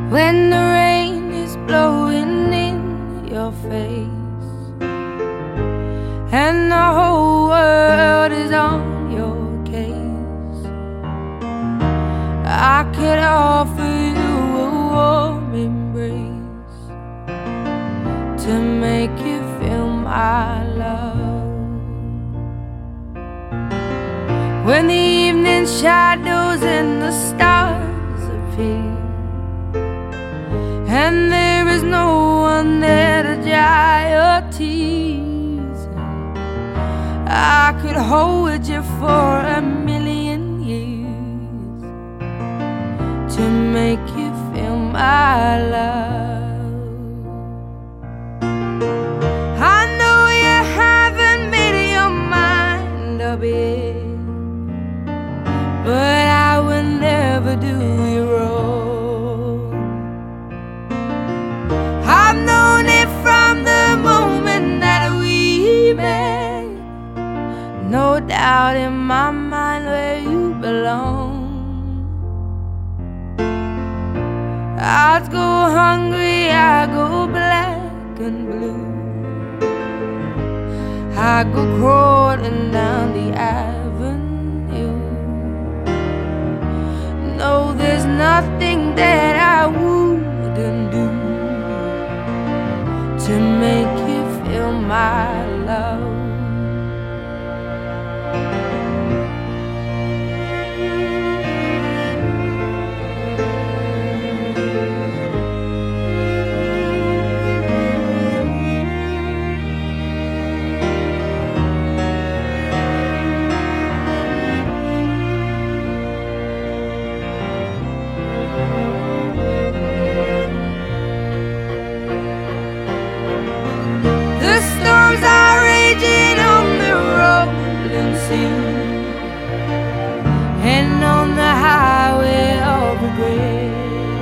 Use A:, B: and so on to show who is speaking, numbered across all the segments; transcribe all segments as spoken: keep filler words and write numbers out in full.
A: when the rain is blowing in your face and the whole world is on your case. I could offer you a warm embrace to make you feel my love. When the evening shadows and the stars appear and there is no one there to dry your tears, I could hold you for a million years to make you feel my love. I know you haven't made your mind up yet, but I will never do you wrong. I've known it from the moment that we met, no doubt in my mind where you belong. I go hungry, I go black and blue, I go crawling down the avenue. No, there's nothing that I wouldn't do to make you feel my love. Storms are raging on the rolling sea and on the highway of regret.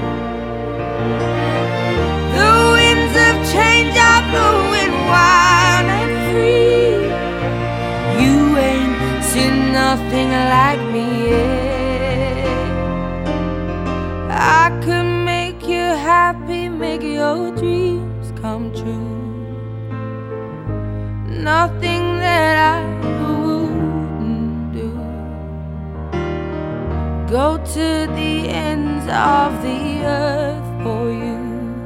A: The winds of change are blowing wild and free. You ain't seen nothing like me yet. I could make you happy, make your dreams come true. Nothing that I wouldn't do. Go to the ends of the earth for you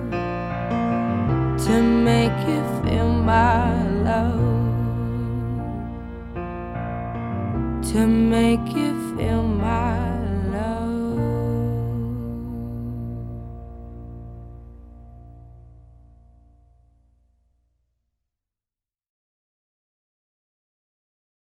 A: to make you feel my love, to make you feel my